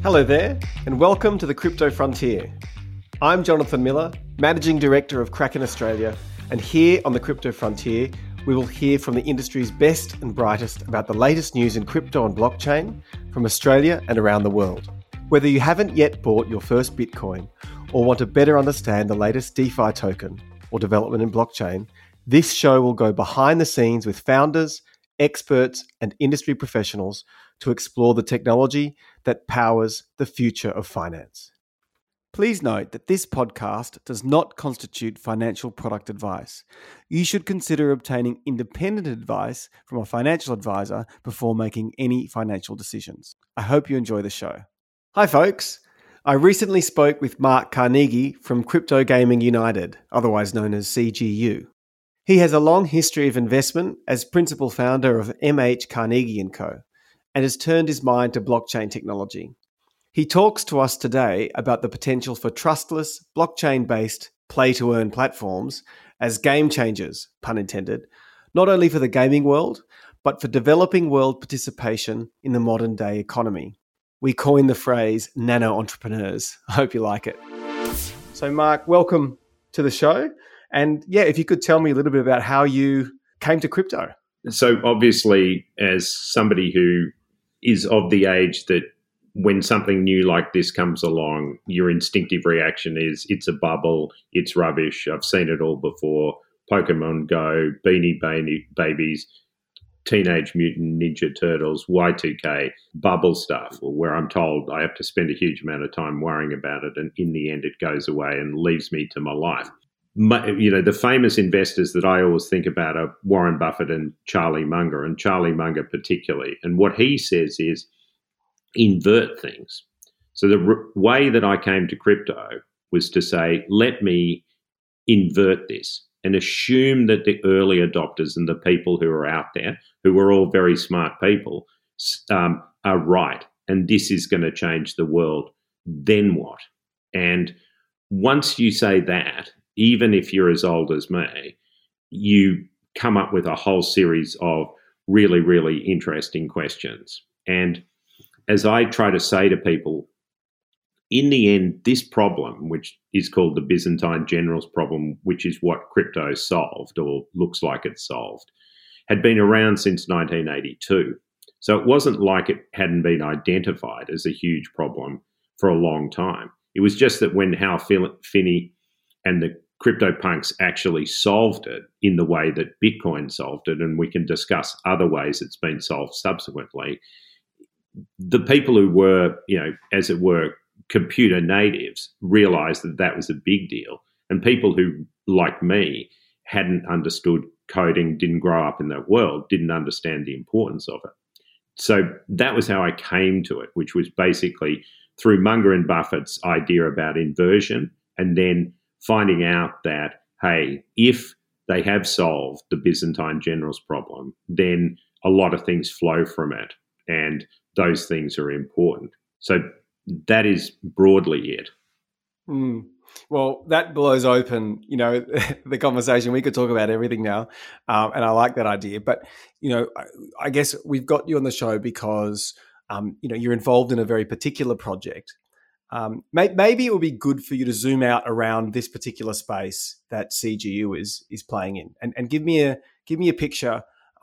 Hello there, and welcome to the Crypto Frontier. I'm Jonathan Miller, Managing Director of Kraken Australia, and here on the Crypto Frontier, we will hear from the industry's best and brightest about the latest news in crypto and blockchain from Australia and around the world. Whether you haven't yet bought your first Bitcoin or want to better understand the latest DeFi token or development in blockchain, this show will go behind the scenes with founders, experts, and industry professionals to explore the technology that powers the future of finance. Please note that this podcast does not constitute financial product advice. You should consider obtaining independent advice from a financial advisor before making any financial decisions. I hope you enjoy the show. Hi folks, I recently spoke with Mark Carnegie from Crypto Gaming United, otherwise known as CGU. He has a long history of investment as principal founder of MH Carnegie & Co. and has turned his mind to blockchain technology. He talks to us today about the potential for trustless, blockchain-based play-to-earn platforms as game changers, pun intended, not only for the gaming world, but for developing world participation in the modern-day economy. We coined the phrase nano-entrepreneurs. I hope you like it. So Mark, welcome to the show. And yeah, if you could tell me a little bit about how you came to crypto. So obviously, as somebody who is of the age that when something new like this comes along, your instinctive reaction is it's a bubble, it's rubbish, I've seen it all before, Pokemon Go, Beanie Babies, Teenage Mutant Ninja Turtles, Y2K, bubble stuff, where I'm told I have to spend a huge amount of time worrying about it, and in the end it goes away and leaves me to my life. The famous investors that I always think about are Warren Buffett and Charlie Munger, and Charlie Munger particularly. And what he says is invert things. So the way that I came to crypto was to say, let me invert this and assume that the early adopters and the people who are out there, who are all very smart people, are right. And this is going to change the world. Then what? And once you say that, even if you're as old as me, you come up with a whole series of really, really interesting questions. And as I try to say to people, in the end, this problem, which is called the Byzantine generals problem, which is what crypto solved or looks like it's solved, had been around since 1982. So it wasn't like it hadn't been identified as a huge problem for a long time. It was just that when Hal Finney and the CryptoPunks actually solved it in the way that Bitcoin solved it, and we can discuss other ways it's been solved subsequently, the people who were, as it were, computer natives realized that that was a big deal. And people who, like me, hadn't understood coding, didn't grow up in that world, didn't understand the importance of it. So that was how I came to it, which was basically through Munger and Buffett's idea about inversion, and then finding out that, hey, if they have solved the Byzantine generals problem, then a lot of things flow from it, and those things are important. So that is broadly it. Well, that blows open, the conversation. We could talk about everything now, and I like that idea. But, I guess we've got you on the show because, you're involved in a very particular project. Maybe it would be good for you to zoom out around this particular space that CGU is playing in, and give me a picture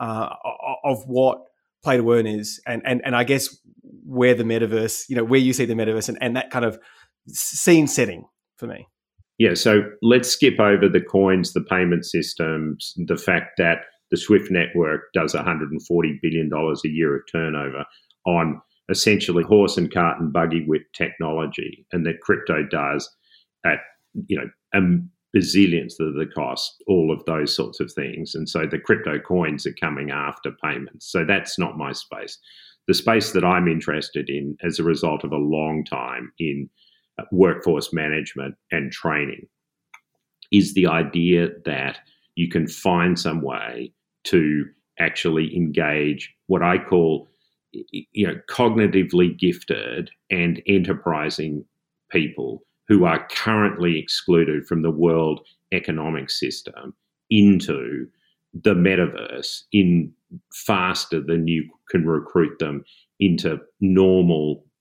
of what play to earn is, and I guess where the metaverse, where you see the metaverse, and that kind of scene setting for me. Yeah, so let's skip over the coins, the payment systems, the fact that the SWIFT network does $140 billion a year of turnover on essentially horse and cart and buggy whip technology, and that crypto does at a bazillionth of the cost, all of those sorts of things. And so the crypto coins are coming after payments. So that's not my space. The space that I'm interested in as a result of a long time in workforce management and training is the idea that you can find some way to actually engage what I call cognitively gifted and enterprising people who are currently excluded from the world economic system into the metaverse in faster than you can recruit them into normal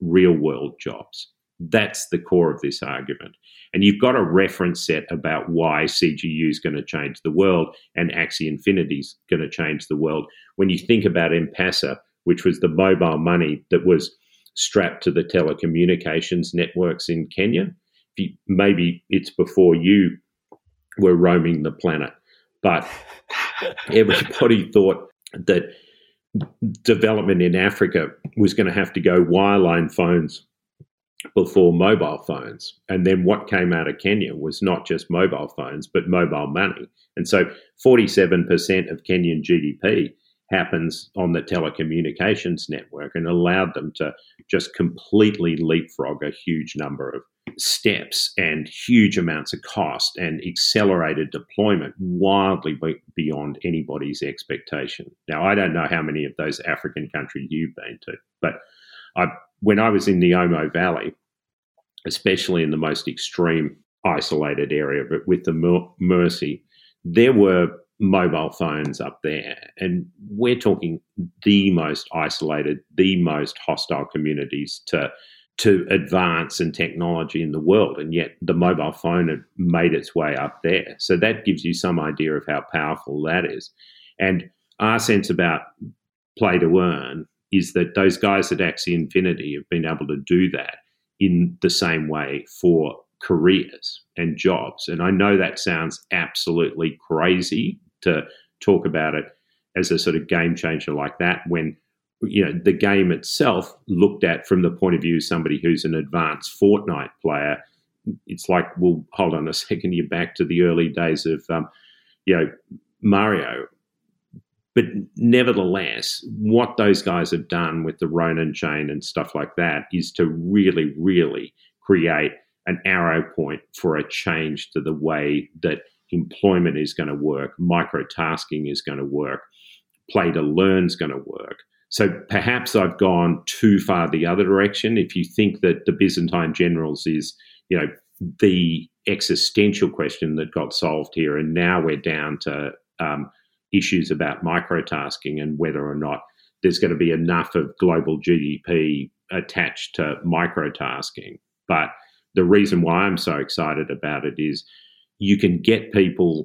real world jobs. That's the core of this argument. And you've got a reference set about why CGU is going to change the world and Axie Infinity is going to change the world. When you think about M-Pesa, which was the mobile money that was strapped to the telecommunications networks in Kenya, maybe it's before you were roaming the planet, but everybody thought that development in Africa was going to have to go wireline phones before mobile phones. And then what came out of Kenya was not just mobile phones, but mobile money. And so 47% of Kenyan GDP happens on the telecommunications network, and allowed them to just completely leapfrog a huge number of steps and huge amounts of cost and accelerated deployment wildly beyond anybody's expectation. Now, I don't know how many of those African countries you've been to, but when I was in the Omo Valley, especially in the most extreme isolated area, but with the Mersey, there were mobile phones up there. And we're talking the most isolated, the most hostile communities to advance and technology in the world. And yet the mobile phone had made its way up there. So that gives you some idea of how powerful that is. And our sense about play to earn is that those guys at Axie Infinity have been able to do that in the same way for careers and jobs. And I know that sounds absolutely crazy to talk about it as a sort of game changer like that, when the game itself, looked at from the point of view of somebody who's an advanced Fortnite player, it's like, well, hold on a second, you're back to the early days of Mario. But nevertheless, what those guys have done with the Ronin chain and stuff like that is to really, really create an arrow point for a change to the way that employment is going to work, microtasking is going to work, play to learn is going to work. So perhaps I've gone too far the other direction. If you think that the Byzantine generals is, the existential question that got solved here, and now we're down to issues about microtasking and whether or not there's going to be enough of global GDP attached to microtasking. But the reason why I'm so excited about it is you can get people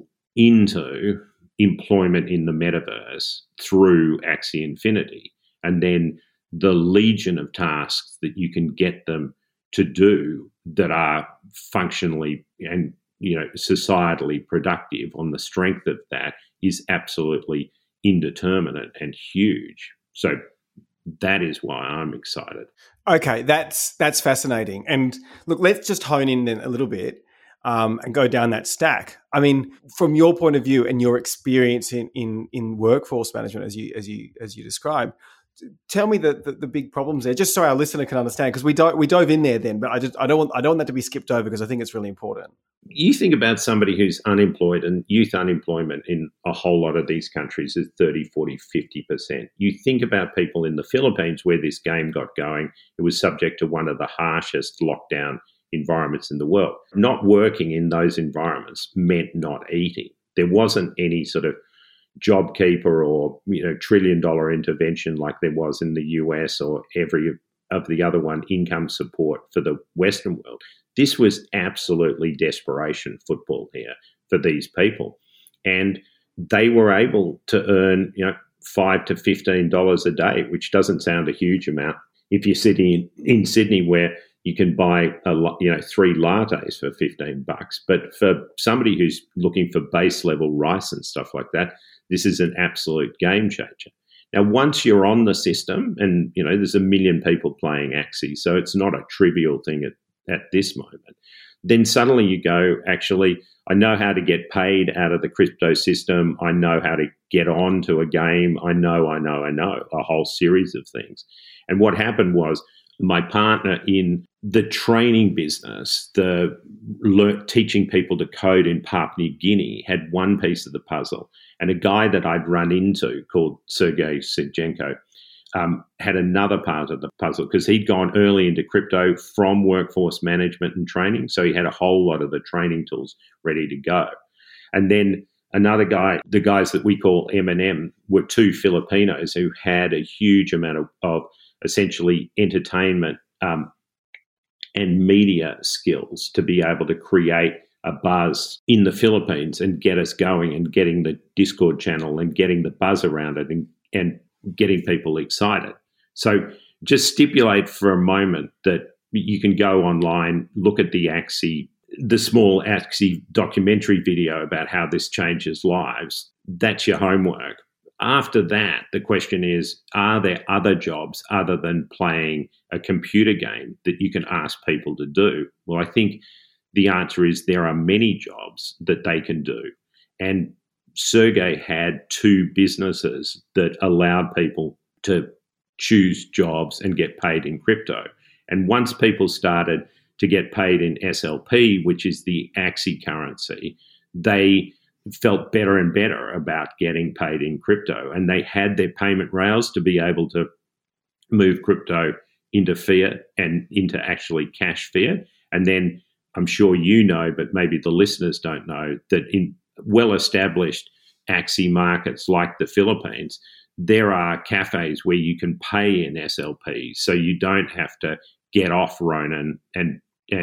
into employment in the metaverse through Axie Infinity, and then the legion of tasks that you can get them to do that are functionally and societally productive on the strength of that is absolutely indeterminate and huge. So that is why I'm excited. Okay, that's fascinating. And look, let's just hone in then a little bit and go down that stack. I mean, from your point of view and your experience in workforce management, as you described, tell me the big problems there, just so our listener can understand, because we dove in there then, but I don't want that to be skipped over because I think it's really important. You think about somebody who's unemployed, and youth unemployment in a whole lot of these countries is 30, 40, 50%. You think about people in the Philippines where this game got going, it was subject to one of the harshest lockdown environments in the world. Not working in those environments meant not eating. There wasn't any sort of JobKeeper or $1 trillion intervention like there was in the US or every of the other one, income support for the Western world. This was absolutely desperation football here for these people, and they were able to earn $5 to $15 a day, which doesn't sound a huge amount if you're sitting in Sydney where you can buy 3 lattes for $15. But for somebody who's looking for base level rice and stuff like that, this is an absolute game changer. Now, once you're on the system, and there's 1 million people playing Axie, so it's not a trivial thing at this moment, then suddenly you go, actually, I know how to get paid out of the crypto system. I know how to get on to a game. I know a whole series of things. And what happened was my partner in the training business, teaching people to code in Papua New Guinea, had one piece of the puzzle. And a guy that I'd run into called Sergei Sedchenko had another part of the puzzle, because he'd gone early into crypto from workforce management and training. So he had a whole lot of the training tools ready to go. And then another guy, the guys that we call M&M, were 2 Filipinos who had a huge amount of essentially entertainment and media skills to be able to create a buzz in the Philippines and get us going and getting the Discord channel and getting the buzz around it and getting people excited. So just stipulate for a moment that you can go online, look at the small Axie documentary video about how this changes lives. That's your homework. After that, the question is, are there other jobs other than playing a computer game that you can ask people to do? Well, I think the answer is there are many jobs that they can do. And Sergey had 2 businesses that allowed people to choose jobs and get paid in crypto. And once people started to get paid in SLP, which is the Axie currency, they felt better and better about getting paid in crypto. And they had their payment rails to be able to move crypto into fiat and into actually cash fiat. And then I'm sure you know, but maybe the listeners don't know, that in well-established Axie markets like the Philippines, there are cafes where you can pay in SLP. So you don't have to get off Ronin and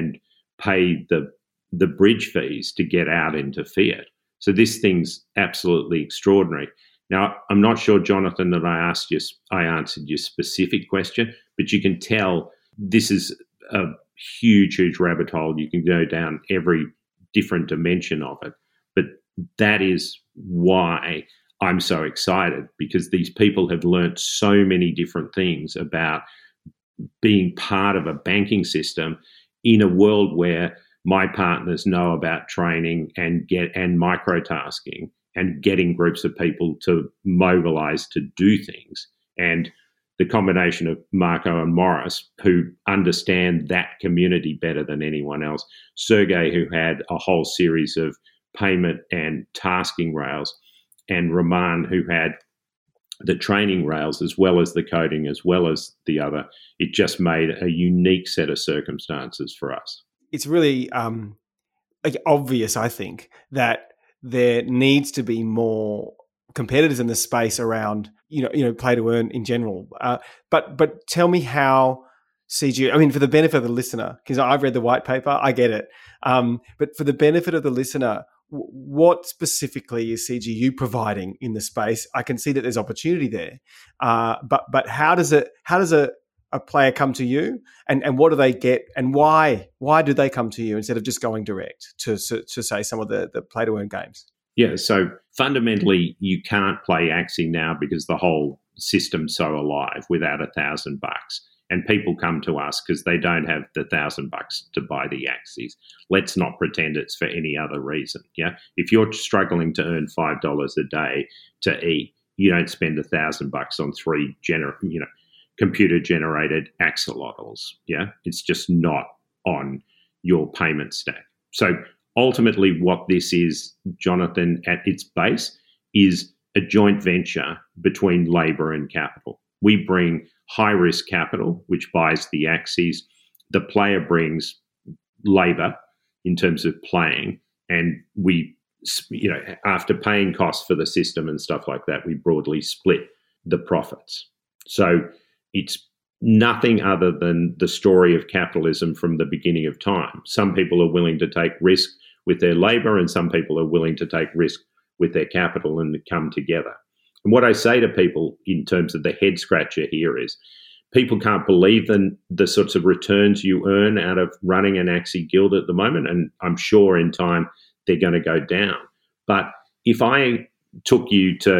pay the bridge fees to get out into fiat. So this thing's absolutely extraordinary. Now, I'm not sure, Jonathan, that I answered your specific question, but you can tell this is a huge, huge rabbit hole. You can go down every different dimension of it. But that is why I'm so excited, because these people have learnt so many different things about being part of a banking system in a world where my partners know about training and microtasking and getting groups of people to mobilize to do things. And the combination of Marco and Morris, who understand that community better than anyone else, Sergey, who had a whole series of payment and tasking rails, and Roman, who had the training rails as well as the coding as well as the other, it just made a unique set of circumstances for us. It's really obvious, I think, that there needs to be more competitors in the space around, play to earn in general. But tell me how CGU, I mean, for the benefit of the listener, because I've read the white paper, I get it. But for the benefit of the listener, what specifically is CGU providing in the space? I can see that there's opportunity there, but how does a player come to you, and what do they get, and why do they come to you instead of just going direct to say some of the play to earn games? Yeah, so fundamentally you can't play Axie now because the whole system's so alive without $1,000. And people come to us because they don't have the $1,000 to buy the Axies. Let's not pretend it's for any other reason. Yeah, if you're struggling to earn $5 a day to eat, you don't spend $1,000 on 3 computer-generated axolotls. Yeah, it's just not on your payment stack. So ultimately, what this is, Jonathan, at its base, is a joint venture between labour and capital. We bring high-risk capital, which buys the Axies. The player brings labour in terms of playing, and we, after paying costs for the system and stuff like that, we broadly split the profits. So it's nothing other than the story of capitalism from the beginning of time. Some people are willing to take risk with their labour, and some people are willing to take risk with their capital and come together. And what I say to people in terms of the head scratcher here is people can't believe the sorts of returns you earn out of running an Axie guild at the moment, and I'm sure in time they're going to go down. But if I took you to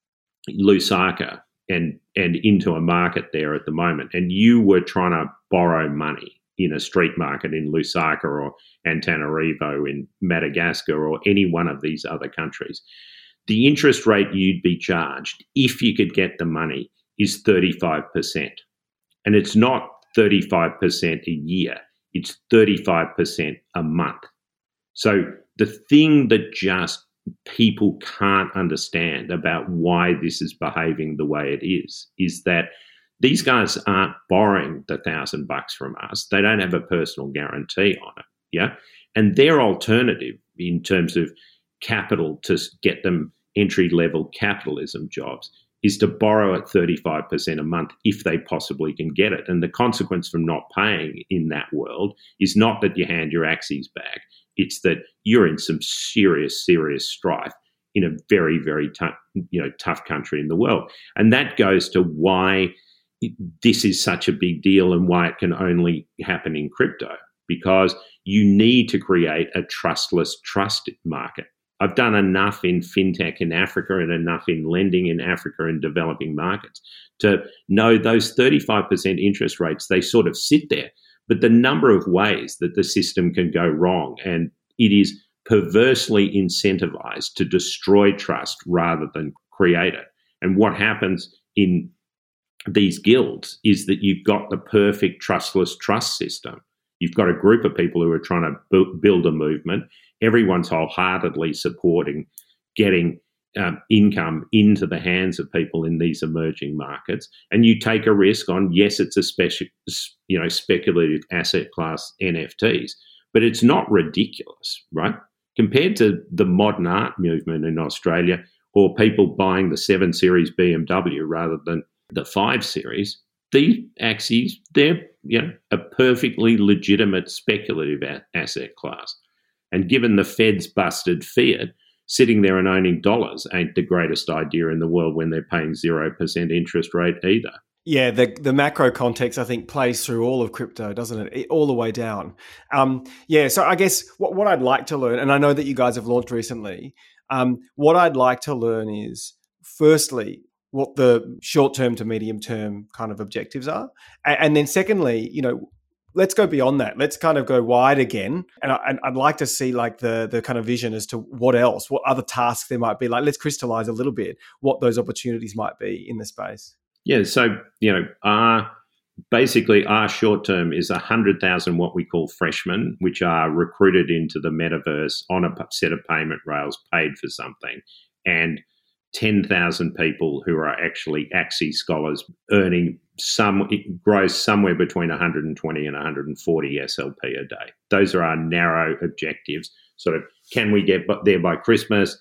Lusaka and into a market there at the moment, and you were trying to borrow money in a street market in Lusaka or Antananarivo in Madagascar or any one of these other countries, the interest rate you'd be charged if you could get the money is 35%. And it's not 35% a year, it's 35% a month. So the thing that just people can't understand about why this is behaving the way it is that these guys aren't borrowing the $1,000 from us. They don't have a personal guarantee on it. Yeah. And their alternative in terms of capital to get them entry-level capitalism jobs is to borrow at 35% a month if they possibly can get it. And the consequence from not paying in that world is not that you hand your Axies back. It's that you're in some serious strife in a very, very tough country in the world. And that goes to why this is such a big deal and why it can only happen in crypto, because you need to create a trustless trust market. I've done enough in fintech in Africa and enough in lending in Africa and developing markets to know those 35% interest rates, they sort of sit there. But the number of ways that the system can go wrong, and it is perversely incentivized to destroy trust rather than create it. And what happens in these guilds is that you've got the perfect trustless trust system. You've got a group of people who are trying to build a movement. Everyone's wholeheartedly supporting getting income into the hands of people in these emerging markets. And you take a risk on, yes, it's a speculative asset class, NFTs, but it's not ridiculous, right? Compared to the modern art movement in Australia, or people buying the 7 Series BMW rather than the 5 Series, these Axies, they're a perfectly legitimate speculative asset class. And given the Fed's busted fiat, sitting there and owning dollars ain't the greatest idea in the world when they're paying 0% interest rate either. Yeah, the macro context, I think, plays through all of crypto, doesn't it? All the way down. So I guess what I'd like to learn, and I know that you guys have launched recently, what I'd like to learn is, firstly, what the short-term to medium-term kind of objectives are. And then secondly, let's go beyond that. Let's kind of go wide again. And I'd like to see like the kind of vision as to what other tasks there might be. Like, let's crystallize a little bit what those opportunities might be in the space. Yeah. So, basically our short term is 100,000 what we call freshmen, which are recruited into the metaverse on a set of payment rails, paid for something, and 10,000 people who are actually Axie scholars earning it grows somewhere between 120 and 140 SLP a day. Those are our narrow objectives. Sort of, can we get there by Christmas?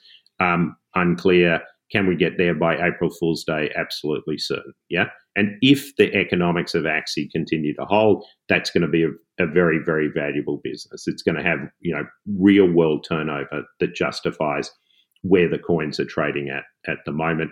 Unclear. Can we get there by April Fool's Day? Absolutely certain. Yeah. And if the economics of Axie continue to hold, that's going to be a very, very valuable business. It's going to have, real world turnover that justifies where the coins are trading at the moment.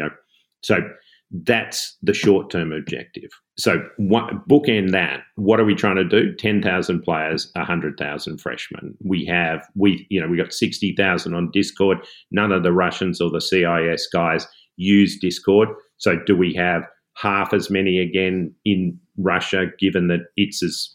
So that's the short-term objective. So bookend that. What are we trying to do? 10,000 players, 100,000 freshmen. We got 60,000 on Discord. None of the Russians or the CIS guys use Discord. So do we have half as many again in Russia, given that it's as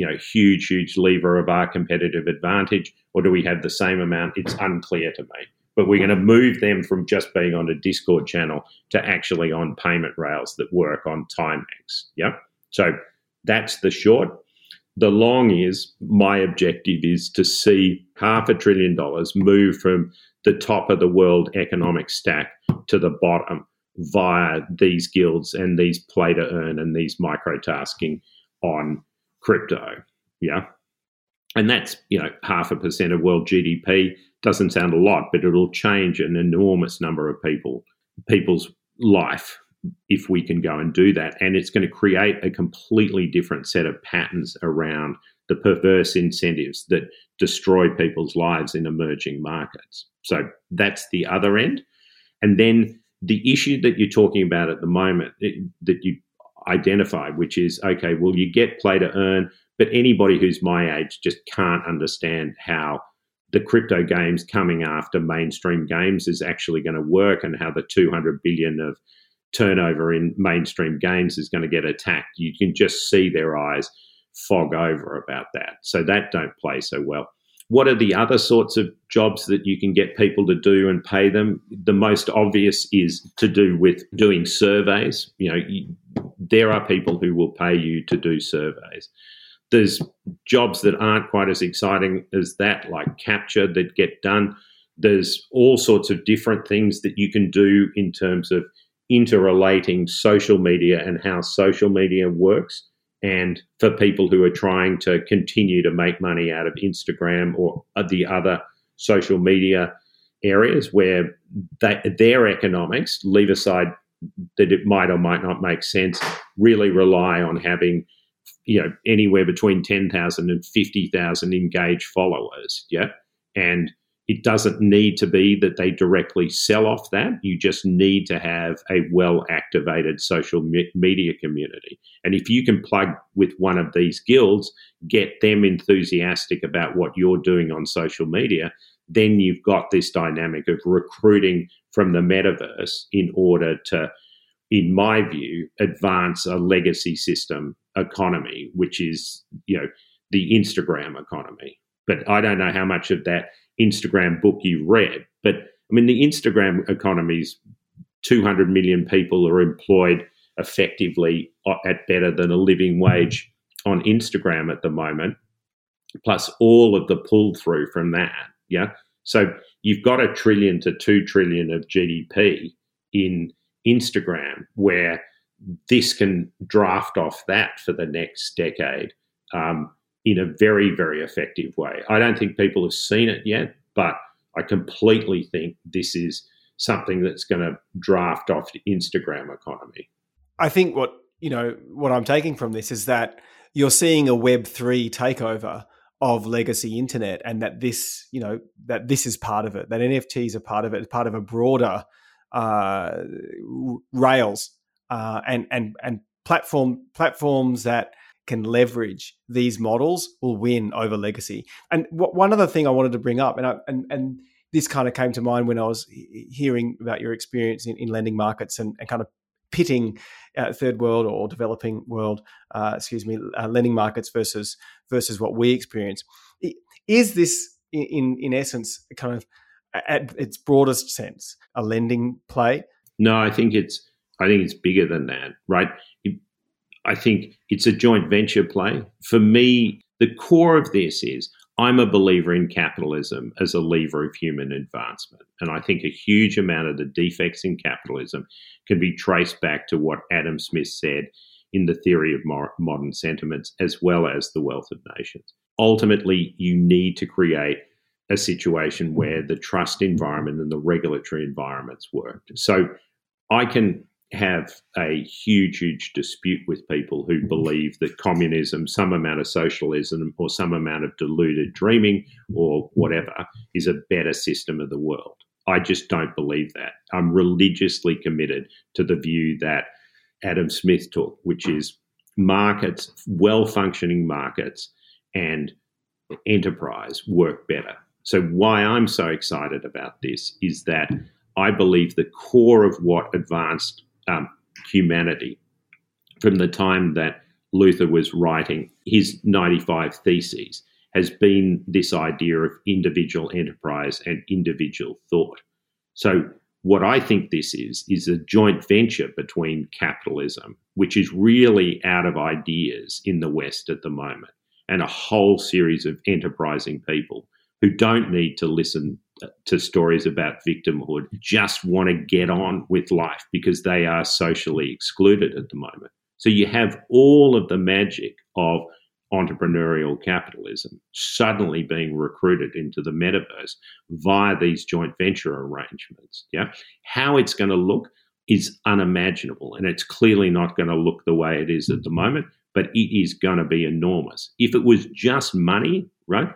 huge lever of our competitive advantage, or do we have the same amount? It's unclear to me. But we're going to move them from just being on a Discord channel to actually on payment rails that work on Timex. Yeah. So that's the short. The long is, my objective is to see $500 billion move from the top of the world economic stack to the bottom via these guilds and these play to earn and these microtasking on crypto. Yeah. And that's, 0.5% of world GDP. Doesn't sound a lot, but it'll change an enormous number of people's life if we can go and do that. And it's going to create a completely different set of patterns around the perverse incentives that destroy people's lives in emerging markets. So that's the other end. And then the issue that you're talking about at the moment that you identified, which is, okay, well, you get play to earn, but anybody who's my age just can't understand how the crypto games coming after mainstream games is actually going to work, and how the 200 billion of turnover in mainstream games is going to get attacked. You can just see their eyes fog over about that. So that don't play so well. What are the other sorts of jobs that you can get people to do and pay them? The most obvious is to do with doing surveys. There are people who will pay you to do surveys. There's jobs that aren't quite as exciting as that, like capture, that get done. There's all sorts of different things that you can do in terms of interrelating social media and how social media works. And for people who are trying to continue to make money out of Instagram or the other social media areas where their economics, leave aside that it might or might not make sense really rely on having, anywhere between 10,000 and 50,000 engaged followers. Yeah. And it doesn't need to be that they directly sell off that. You just need to have a well-activated social media community. And if you can plug with one of these guilds, get them enthusiastic about what you're doing on social media, then you've got this dynamic of recruiting from the metaverse in order to, in my view, advance a legacy system economy, which is, the Instagram economy. But I don't know how much of that Instagram book you read, but I mean, the Instagram economy's 200 million people are employed effectively at better than a living wage on Instagram at the moment, plus all of the pull through from that. Yeah. So you've got $1 trillion to $2 trillion of GDP in Instagram, where this can draft off that for the next decade. In a very, very effective way. I don't think people have seen it yet, but I completely think this is something that's going to draft off the Instagram economy. I think what I'm taking from this is that you're seeing a Web3 takeover of legacy internet, and that this is part of it, that NFTs are part of it, part of a broader rails and platforms that can leverage these models will win over legacy. And one other thing I wanted to bring up, and this kind of came to mind when I was hearing about your experience in lending markets and kind of pitting third world or developing world, lending markets versus what we experience. Is this, in essence, kind of at its broadest sense, a lending play? No, I think it's bigger than that, right? I think it's a joint venture play. For me, the core of this is I'm a believer in capitalism as a lever of human advancement. And I think a huge amount of the defects in capitalism can be traced back to what Adam Smith said in The Theory of Modern Sentiments, as well as The Wealth of Nations. Ultimately, you need to create a situation where the trust environment and the regulatory environments work. So I can have a huge dispute with people who believe that communism, some amount of socialism, or some amount of deluded dreaming or whatever is a better system of the world. I just don't believe that. I'm religiously committed to the view that Adam Smith took, which is markets, well-functioning markets and enterprise work better. So why I'm so excited about this is that I believe the core of what advanced humanity from the time that Luther was writing his 95 Theses has been this idea of individual enterprise and individual thought. So what I think this is a joint venture between capitalism, which is really out of ideas in the West at the moment, and a whole series of enterprising people who don't need to listen to stories about victimhood, just want to get on with life because they are socially excluded at the moment. So you have all of the magic of entrepreneurial capitalism suddenly being recruited into the metaverse via these joint venture arrangements. Yeah, how it's going to look is unimaginable, and it's clearly not going to look the way it is at the moment, but it is going to be enormous. If it was just money, right?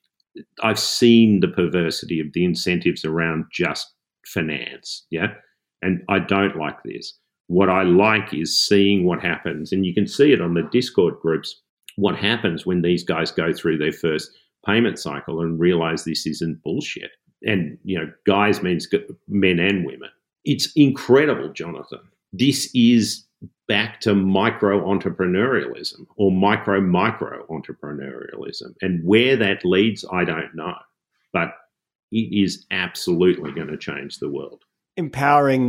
I've seen the perversity of the incentives around just finance, yeah? And I don't like this. What I like is seeing what happens, and you can see it on the Discord groups, what happens when these guys go through their first payment cycle and realize this isn't bullshit. And, guys means men and women. It's incredible, Jonathan. This is back to micro-entrepreneurialism or micro-entrepreneurialism. And where that leads, I don't know. But it is absolutely going to change the world. Empowering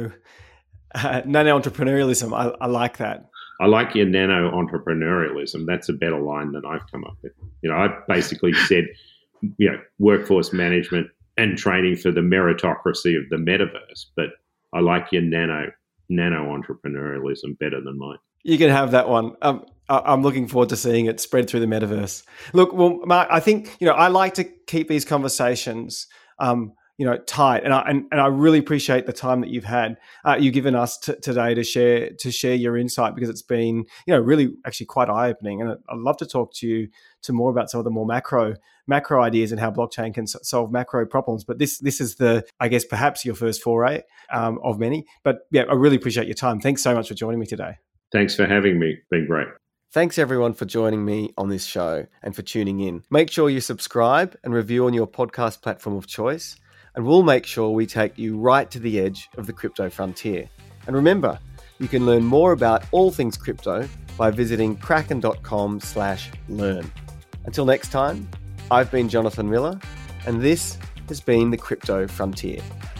nano-entrepreneurialism. I like that. I like your nano-entrepreneurialism. That's a better line than I've come up with. I basically said, workforce management and training for the meritocracy of the metaverse. But I like your nano-entrepreneurialism better than mine. You can have that one. I'm looking forward to seeing it spread through the metaverse. Look, well, Mark, I think, I like to keep these conversations, tight. And I really appreciate the time that you've given us today to share your insight, because it's been, really actually quite eye-opening. And I'd love to talk to you more about some of the more macro ideas and how blockchain can solve macro problems. But this is I guess perhaps your first foray of many. But yeah, I really appreciate your time. Thanks so much for joining me today. Thanks for having me. It's been great. Thanks everyone for joining me on this show and for tuning in. Make sure you subscribe and review on your podcast platform of choice, and we'll make sure we take you right to the edge of the crypto frontier. And remember, you can learn more about all things crypto by visiting kraken.com/learn. Until next time, I've been Jonathan Miller, and this has been the Crypto Frontier.